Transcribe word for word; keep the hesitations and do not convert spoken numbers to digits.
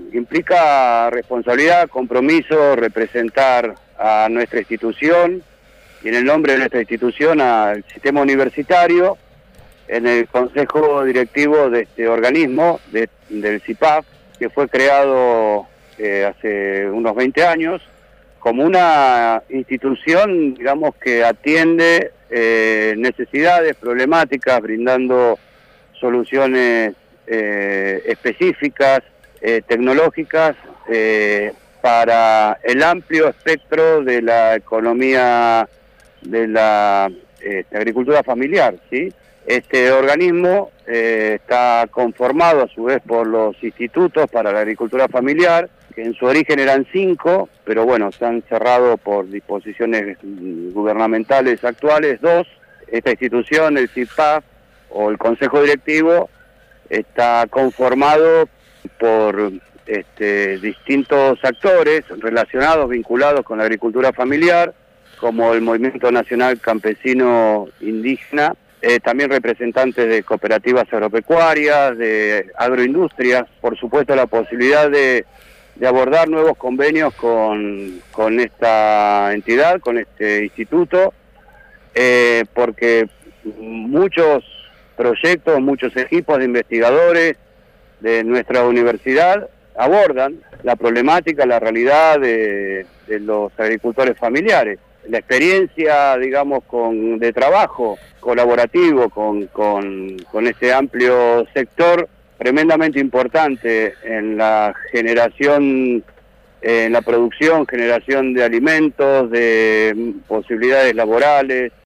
implica responsabilidad, compromiso, representar a nuestra institución y en el nombre de nuestra institución al sistema universitario en el consejo directivo de este organismo, de, del C I P A F, que fue creado eh, hace unos veinte años, como una institución, digamos, que atiende eh, necesidades, problemáticas, brindando soluciones eh, específicas, eh, tecnológicas, eh, para el amplio espectro de la economía de la eh, agricultura familiar, ¿sí? Este organismo eh, está conformado a su vez por los institutos para la agricultura familiar, que en su origen eran cinco, pero bueno, se han cerrado por disposiciones gubernamentales actuales, dos. Esta institución, el C I P A F, o el Consejo Directivo, está conformado por este, distintos actores relacionados, vinculados con la agricultura familiar, como el Movimiento Nacional Campesino Indígena, eh, también representantes de cooperativas agropecuarias, de agroindustrias, por supuesto la posibilidad de, de abordar nuevos convenios con, con esta entidad, con este instituto, eh, porque muchos proyectos, muchos equipos de investigadores de nuestra universidad abordan la problemática, la realidad de, de los agricultores familiares. La experiencia, digamos, con, de trabajo colaborativo con, con, con este amplio sector, tremendamente importante en la generación, en la producción, generación de alimentos, de posibilidades laborales.